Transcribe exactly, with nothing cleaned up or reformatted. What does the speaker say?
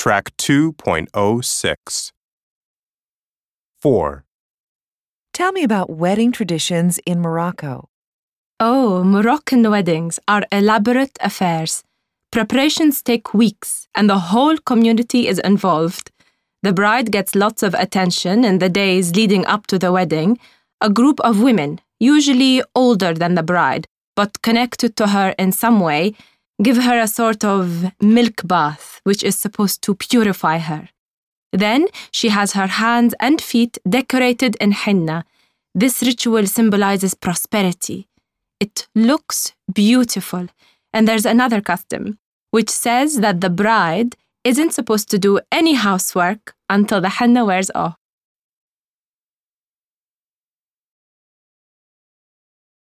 Track two point oh six. four. Tell me about wedding traditions in Morocco. Oh, Moroccan weddings are elaborate affairs. Preparations take weeks, and the whole community is involved. The bride gets lots of attention in the days leading up to the wedding. A group of women, usually older than the bride, but connected to her in some way, give her a sort of milk bath, which is supposed to purify her. Then she has her hands and feet decorated in henna. This ritual symbolizes prosperity. It looks beautiful. And there's another custom, which says that the bride isn't supposed to do any housework until the henna wears off.